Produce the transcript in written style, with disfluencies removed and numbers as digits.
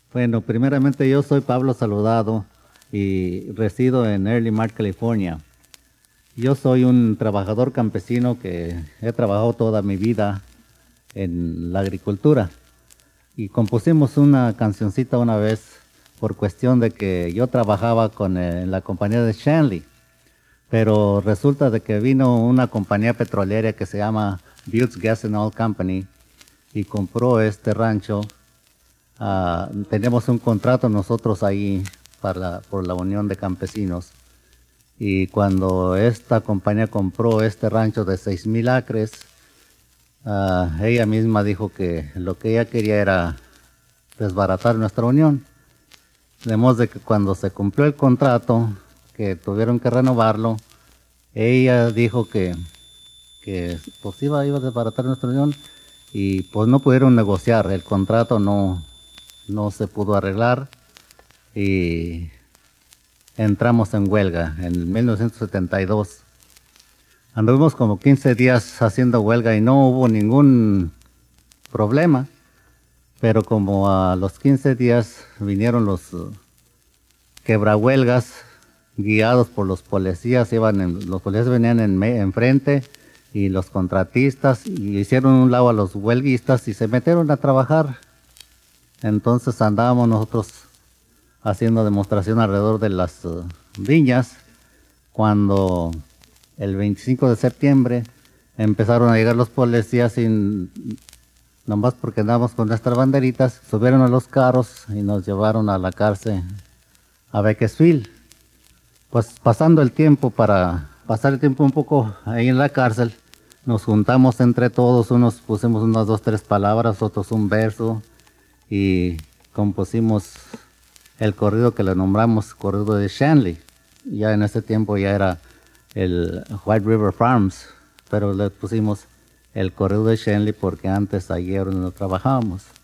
Bueno, primeramente yo soy Pablo Saludado y resido en Early Mart, California. Yo soy un trabajador campesino que he trabajado toda mi vida en la agricultura y compusimos una cancioncita una vez por cuestión de que yo trabajaba en la compañía de Shanley, pero resulta de que vino una compañía petrolera que se llama Buttes Gas and Oil Company y compró este rancho. Tenemos un contrato nosotros ahí por la Unión de Campesinos. Y cuando esta compañía compró este rancho de 6,000 acres, ella misma dijo que lo que ella quería era desbaratar nuestra unión. De modo de que cuando se cumplió el contrato, que tuvieron que renovarlo, ella dijo que pues iba a desbaratar nuestra unión y pues no pudieron negociar, el contrato no se pudo arreglar y entramos en huelga en 1972. Anduvimos como 15 días haciendo huelga y no hubo ningún problema, pero como a los 15 días vinieron los quebrahuelgas guiados por los policías, los policías venían enfrente y los contratistas y hicieron un lado a los huelguistas y se metieron a trabajar. Entonces andábamos nosotros haciendo demostración alrededor de las viñas, cuando el 25 de septiembre empezaron a llegar los policías y nomás porque andábamos con nuestras banderitas, subieron a los carros y nos llevaron a la cárcel a Bakersfield. Pues pasando el tiempo, para pasar el tiempo un poco ahí en la cárcel, nos juntamos entre todos, unos pusimos unas 2, 3 palabras, otros un verso, y compusimos el corrido que le nombramos corrido de Shanley. Ya en ese tiempo ya era el White River Farms, pero le pusimos el corrido de Shanley porque antes allí era donde trabajábamos.